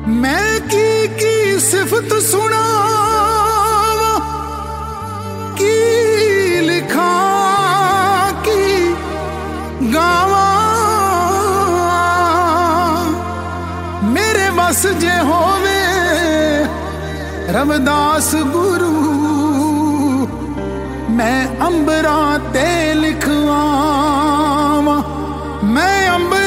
मैं की सिफत सुना की लिखा की गावा मेरे बस जे होवे रविदास गुरु मैं अंबरा ते